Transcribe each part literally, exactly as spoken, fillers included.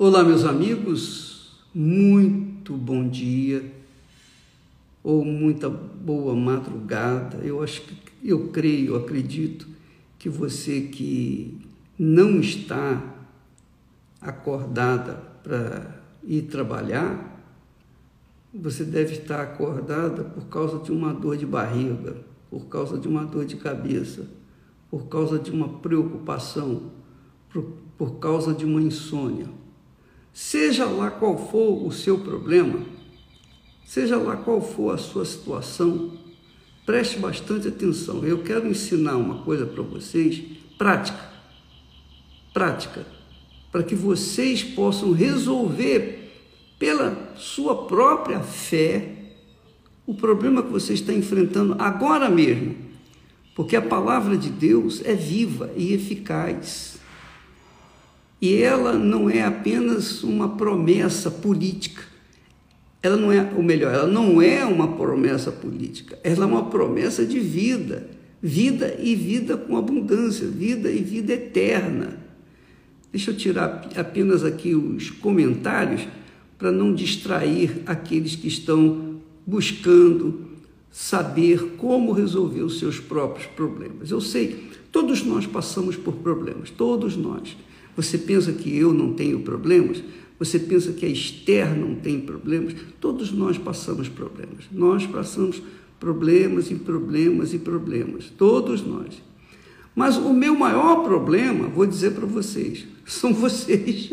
Olá, meus amigos, muito bom dia ou muita boa madrugada. Eu acho que, eu creio, eu acredito que você que não está acordada para ir trabalhar, você deve estar acordada por causa de uma dor de barriga, por causa de uma dor de cabeça, por causa de uma preocupação, por, por causa de uma insônia. Seja lá qual for o seu problema, seja lá qual for a sua situação, preste bastante atenção. Eu quero ensinar uma coisa para vocês, prática, prática, para que vocês possam resolver pela sua própria fé o problema que você está enfrentando agora mesmo, porque a palavra de Deus é viva e eficaz. E ela não é apenas uma promessa política, ela não é, ou melhor, ela não é uma promessa política, ela é uma promessa de vida, vida e vida com abundância, vida e vida eterna. Deixa eu tirar apenas aqui os comentários para não distrair aqueles que estão buscando saber como resolver os seus próprios problemas. Eu sei, todos nós passamos por problemas, todos nós. Você pensa que eu não tenho problemas? Você pensa que a Esther não tem problemas? Todos nós passamos problemas. Nós passamos problemas e problemas e problemas. Todos nós. Mas o meu maior problema, vou dizer para vocês, são vocês.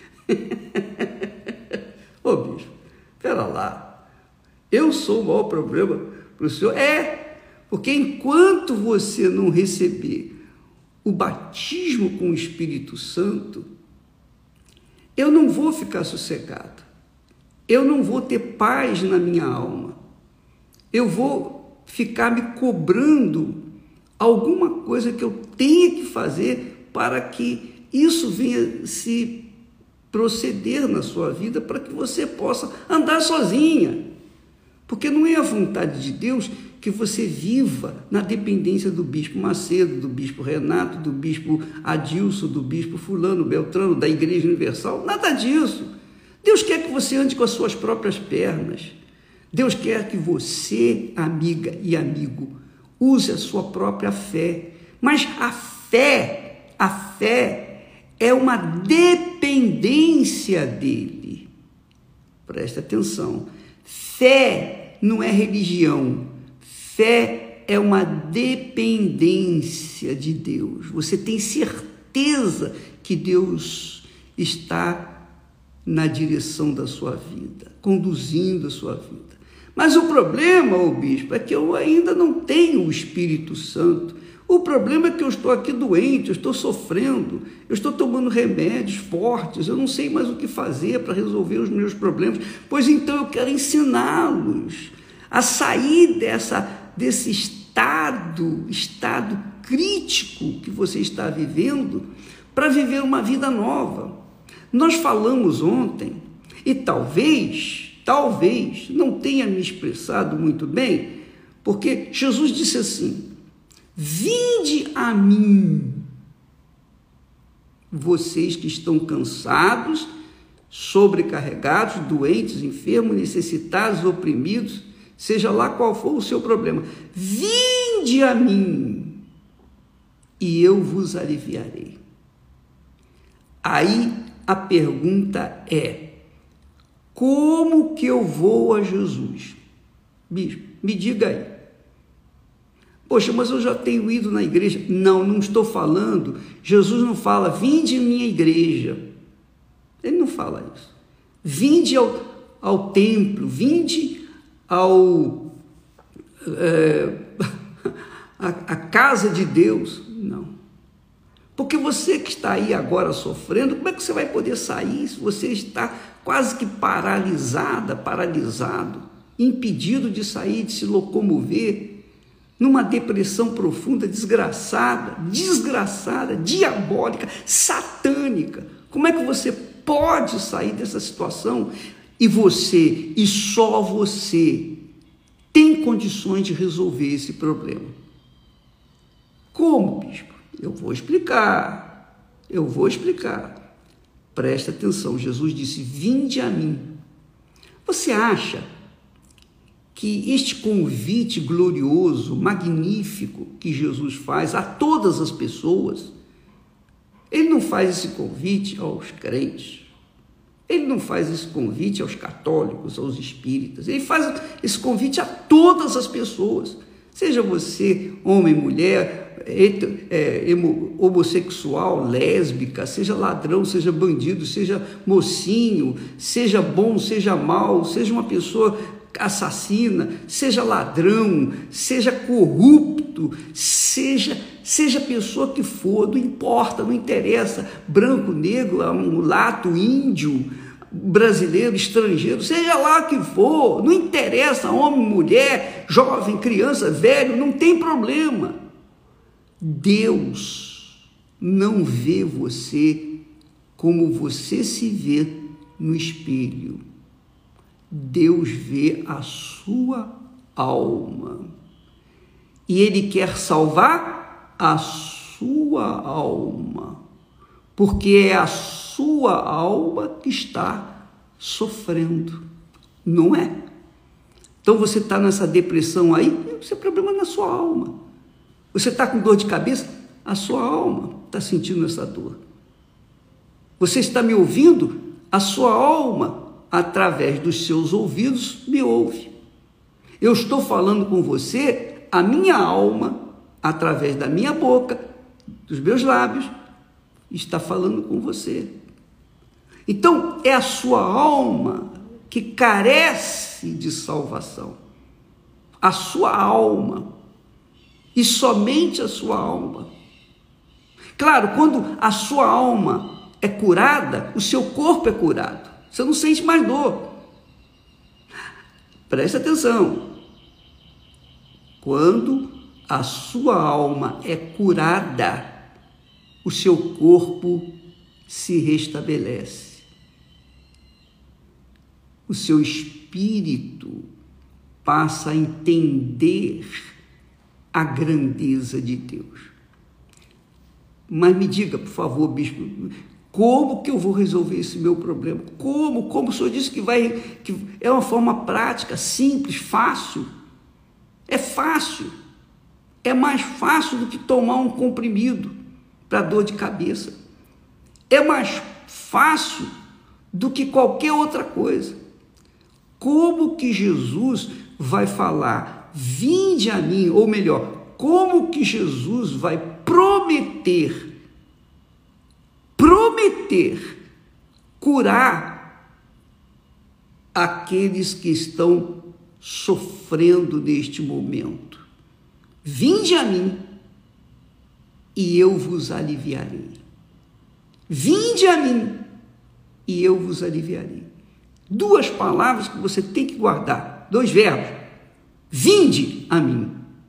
Ô bispo, espera lá. Eu sou o maior problema para o senhor? É, porque enquanto você não receber o batismo com o Espírito Santo, eu não vou ficar sossegado, eu não vou ter paz na minha alma, eu vou ficar me cobrando alguma coisa que eu tenha que fazer para que isso venha se proceder na sua vida, para que você possa andar sozinha, porque não é a vontade de Deus que você viva na dependência do bispo Macedo, do bispo Renato, do bispo Adilson, do bispo fulano, Beltrano, da Igreja Universal, nada disso. Deus quer que você ande com as suas próprias pernas. Deus quer que você, amiga e amigo, use a sua própria fé. Mas a fé, a fé é uma dependência dele. Presta atenção. Fé não é religião. Fé é uma dependência de Deus. Você tem certeza que Deus está na direção da sua vida, conduzindo a sua vida. Mas o problema, ô bispo, é que eu ainda não tenho o Espírito Santo. O problema é que eu estou aqui doente, eu estou sofrendo, eu estou tomando remédios fortes, eu não sei mais o que fazer para resolver os meus problemas. Pois então eu quero ensiná-los a sair dessa desse estado, estado crítico que você está vivendo, para viver uma vida nova. Nós falamos ontem, e talvez, talvez, não tenha me expressado muito bem, porque Jesus disse assim: vinde a mim, vocês que estão cansados, sobrecarregados, doentes, enfermos, necessitados, oprimidos, seja lá qual for o seu problema, vinde a mim e eu vos aliviarei. Aí a pergunta é: como que eu vou a Jesus? Bispo, me diga aí. Poxa, mas eu já tenho ido na igreja. Não, não estou falando. Jesus não fala, vinde em minha igreja. Ele não fala isso. Vinde ao, ao templo, vinde ao é, a, a casa de Deus. Não. Porque você que está aí agora sofrendo, como é que você vai poder sair se você está quase que paralisada, paralisado, impedido de sair, de se locomover, numa depressão profunda, desgraçada, desgraçada, diabólica, satânica? Como é que você pode sair dessa situação? E você, e só você, tem condições de resolver esse problema. Como, bispo? Eu vou explicar, eu vou explicar. Presta atenção, Jesus disse, vinde a mim. Você acha que este convite glorioso, magnífico que Jesus faz a todas as pessoas, ele não faz esse convite aos crentes, ele não faz esse convite aos católicos, aos espíritas, ele faz esse convite a todas as pessoas, seja você homem, mulher, é, homossexual, lésbica, seja ladrão, seja bandido, seja mocinho, seja bom, seja mau, seja uma pessoa assassina, seja ladrão, seja corrupto, seja, seja a pessoa que for, não importa, não interessa, branco, negro, mulato, índio, brasileiro, estrangeiro, seja lá que for, não interessa, homem, mulher, jovem, criança, velho, não tem problema. Deus não vê você como você se vê no espelho. Deus vê a sua alma e Ele quer salvar a sua alma, porque é a sua alma que está sofrendo, não é? Então você está nessa depressão aí, isso é problema na sua alma. Você está com dor de cabeça, a sua alma está sentindo essa dor. Você está me ouvindo, a sua alma através dos seus ouvidos, me ouve. Eu estou falando com você, a minha alma, através da minha boca, dos meus lábios, está falando com você. Então, é a sua alma que carece de salvação. A sua alma. E somente a sua alma. Claro, quando a sua alma é curada, o seu corpo é curado. Você não sente mais dor. Preste atenção. Quando a sua alma é curada, o seu corpo se restabelece. O seu espírito passa a entender a grandeza de Deus. Mas me diga, por favor, bispo, como que eu vou resolver esse meu problema? Como? Como o senhor disse que vai, que é uma forma prática, simples, fácil. É fácil. É mais fácil do que tomar um comprimido para dor de cabeça. É mais fácil do que qualquer outra coisa. Como que Jesus vai falar, vinde a mim, ou melhor, como que Jesus vai prometer prometer curar aqueles que estão sofrendo neste momento? Vinde a mim e eu vos aliviarei. Vinde a mim e eu vos aliviarei. Duas palavras que você tem que guardar, dois verbos. Vinde a mim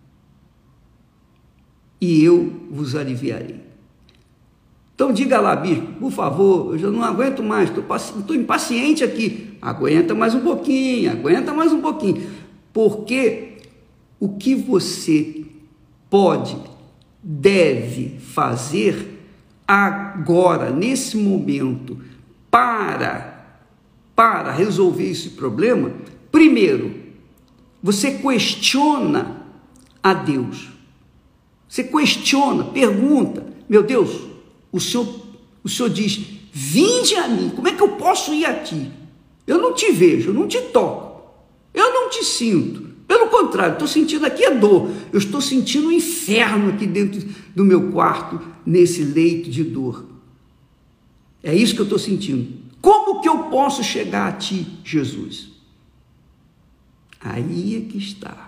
e eu vos aliviarei. Então diga lá, bispo, por favor, eu já não aguento mais, estou impaciente aqui. Aguenta mais um pouquinho, aguenta mais um pouquinho. Porque o que você pode, deve fazer agora, nesse momento, para, para resolver esse problema, primeiro, você questiona a Deus. Você questiona, pergunta, meu Deus, O senhor, o senhor diz, vinde a mim, como é que eu posso ir a ti? Eu não te vejo, eu não te toco, eu não te sinto. Pelo contrário, estou sentindo aqui a dor, eu estou sentindo o inferno aqui dentro do meu quarto, nesse leito de dor. É isso que eu estou sentindo. Como que eu posso chegar a ti, Jesus? Aí é que está.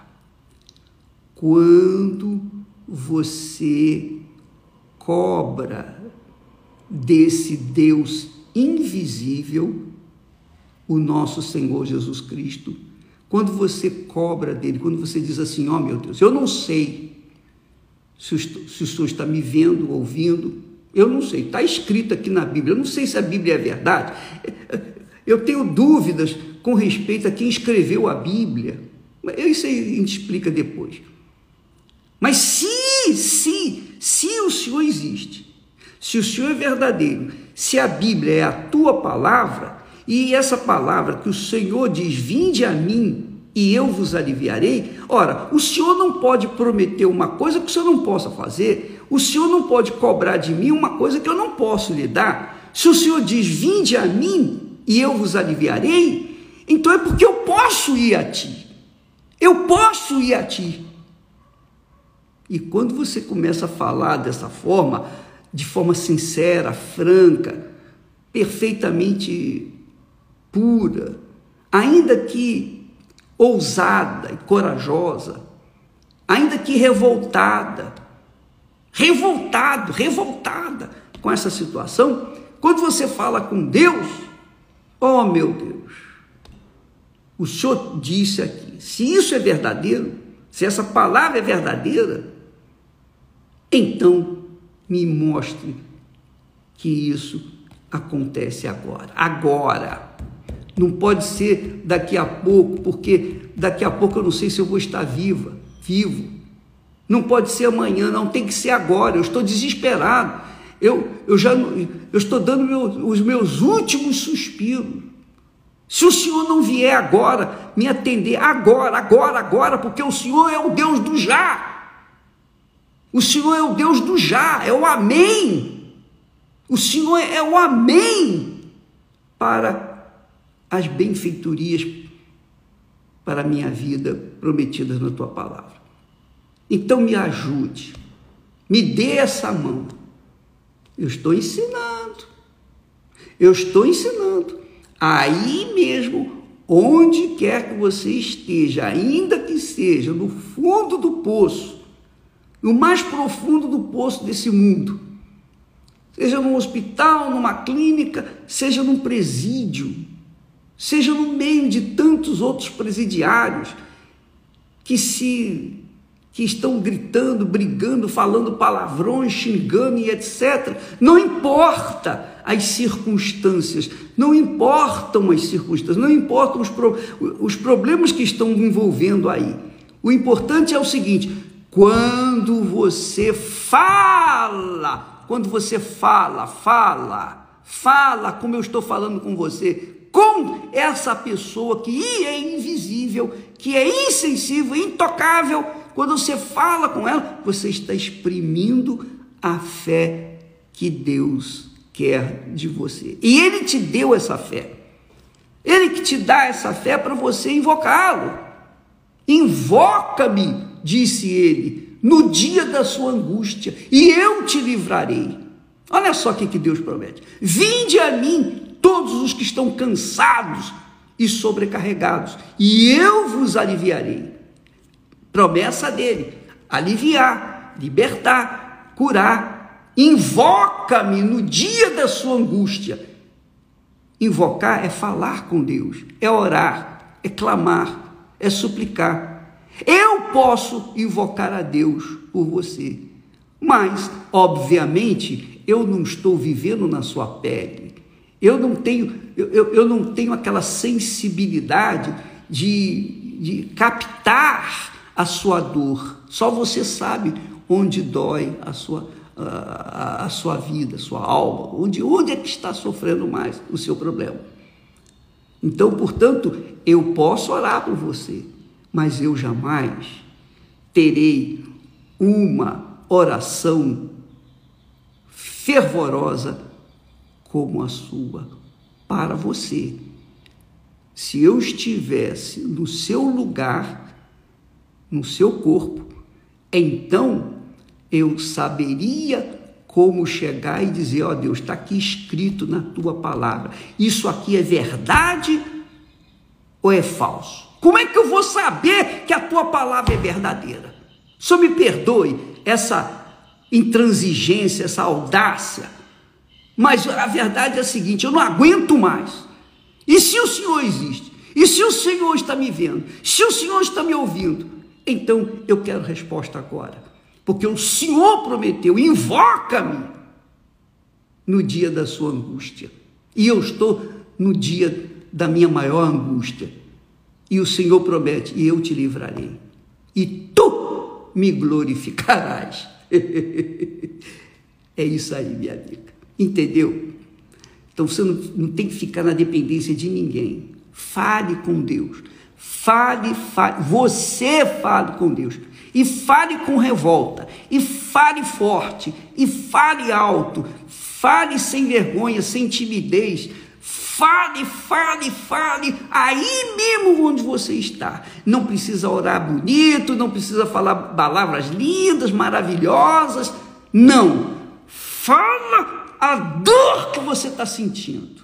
Quando você cobra desse Deus invisível, o nosso Senhor Jesus Cristo, quando você cobra dele, quando você diz assim, ó oh, meu Deus, eu não sei se o, se o Senhor está me vendo, ouvindo, eu não sei, está escrito aqui na Bíblia, eu não sei se a Bíblia é verdade, eu tenho dúvidas com respeito a quem escreveu a Bíblia, isso aí a gente explica depois. Mas se, se, se o Senhor existe, se o Senhor é verdadeiro, se a Bíblia é a tua palavra, e essa palavra que o Senhor diz, vinde a mim e eu vos aliviarei, ora, o Senhor não pode prometer uma coisa que o Senhor não possa fazer, o Senhor não pode cobrar de mim uma coisa que eu não posso lhe dar. Se o Senhor diz, vinde a mim e eu vos aliviarei, então é porque eu posso ir a ti, eu posso ir a ti. E quando você começa a falar dessa forma, de forma sincera, franca, perfeitamente pura, ainda que ousada e corajosa, ainda que revoltada, revoltado, revoltada com essa situação, quando você fala com Deus, oh meu Deus, o Senhor disse aqui, se isso é verdadeiro, se essa palavra é verdadeira, então me mostre que isso acontece agora. Agora. Não pode ser daqui a pouco, porque daqui a pouco eu não sei se eu vou estar viva, vivo. Não pode ser amanhã, não, tem que ser agora. Eu estou desesperado. Eu, eu já eu estou dando meu, os meus últimos suspiros. Se o Senhor não vier agora, me atender agora, agora, agora, porque o Senhor é o Deus do já. O Senhor é o Deus do já, é o amém. O Senhor é o amém para as benfeitorias para a minha vida prometidas na tua palavra. Então me ajude, me dê essa mão. Eu estou ensinando, eu estou ensinando. Aí mesmo, onde quer que você esteja, ainda que seja no fundo do poço, no mais profundo do poço desse mundo, seja num hospital, numa clínica, seja num presídio, seja no meio de tantos outros presidiários que se que estão gritando, brigando, falando palavrões, xingando e etcétera. Não importa as circunstâncias, não importam as circunstâncias, não importam os, pro, os problemas que estão envolvendo aí. O importante é o seguinte: quando você fala, quando você fala, fala, fala como eu estou falando com você, com essa pessoa que é invisível, que é insensível, intocável, quando você fala com ela, você está exprimindo a fé que Deus quer de você. E Ele te deu essa fé. Ele que te dá essa fé para você invocá-lo. Invoca-me, disse Ele, no dia da sua angústia, e eu te livrarei. Olha só o que Deus promete. Vinde a mim, todos os que estão cansados e sobrecarregados, e eu vos aliviarei. Promessa dele: aliviar, libertar, curar. Invoca-me no dia da sua angústia. Invocar é falar com Deus, é orar, é clamar, é suplicar. Eu posso invocar a Deus por você, mas, obviamente, eu não estou vivendo na sua pele. Eu não tenho, eu, eu, eu não tenho aquela sensibilidade de, de captar a sua dor. Só você sabe onde dói a sua, a, a sua vida, a sua alma, onde, onde é que está sofrendo mais o seu problema. Então, portanto, eu posso orar por você, mas eu jamais terei uma oração fervorosa como a sua para você. Se eu estivesse no seu lugar, no seu corpo, então eu saberia como chegar e dizer: ó Deus, está aqui escrito na tua palavra, isso aqui é verdade ou é falso? Como é que eu vou saber que a tua palavra é verdadeira? Só me perdoe essa intransigência, essa audácia, mas a verdade é a seguinte: eu não aguento mais. E se o Senhor existe? E se o Senhor está me vendo? Se o Senhor está me ouvindo? Então eu quero resposta agora, porque o Senhor prometeu: invoca-me no dia da sua angústia. E eu estou no dia da minha maior angústia. E o Senhor promete: e eu te livrarei, e tu me glorificarás. É isso aí, minha amiga. Entendeu? Então você não, não tem que ficar na dependência de ninguém. Fale com Deus. Fale, fale. Você fale com Deus. E fale com revolta. E fale forte. E fale alto. Fale sem vergonha, sem timidez. Fale, fale, fale, aí mesmo onde você está. Não precisa orar bonito, não precisa falar palavras lindas, maravilhosas. Não. Fala a dor que você está sentindo.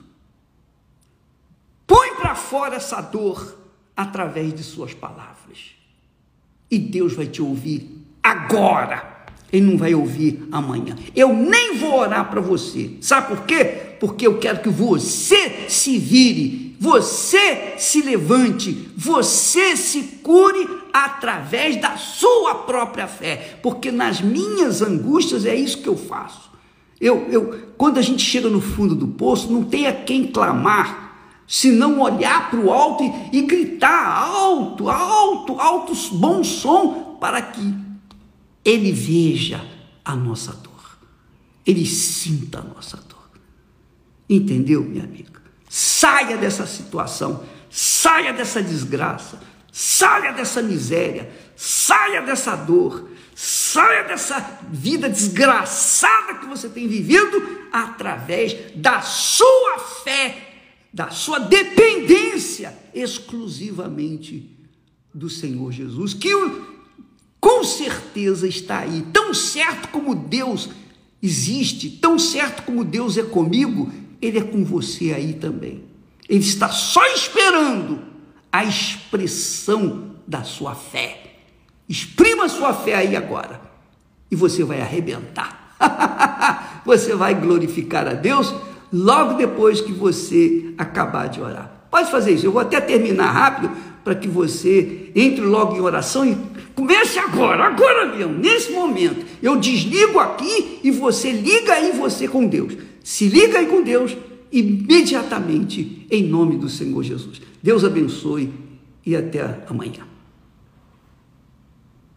Põe para fora essa dor através de suas palavras. E Deus vai te ouvir agora. Ele não vai ouvir amanhã. Eu nem vou orar para você. Sabe por quê? Porque eu quero que você se vire, você se levante, você se cure através da sua própria fé. Porque nas minhas angústias é isso que eu faço. Eu, eu, quando a gente chega no fundo do poço, não tem a quem clamar, senão olhar para o alto e, e gritar alto, alto, alto, bom som, para que Ele veja a nossa dor, Ele sinta a nossa dor. Entendeu, minha amiga? Saia dessa situação, saia dessa desgraça, saia dessa miséria, saia dessa dor, saia dessa vida desgraçada que você tem vivido através da sua fé, da sua dependência exclusivamente do Senhor Jesus, que o com certeza está aí, tão certo como Deus existe, tão certo como Deus é comigo, Ele é com você aí também. Ele está só esperando a expressão da sua fé. Exprima a sua fé aí agora e você vai arrebentar. Você vai glorificar a Deus logo depois que você acabar de orar. Pode fazer isso, eu vou até terminar rápido para que você entre logo em oração e comece agora, agora mesmo, nesse momento. Eu desligo aqui e você liga aí você com Deus. Se liga aí com Deus imediatamente, em nome do Senhor Jesus. Deus abençoe e até amanhã.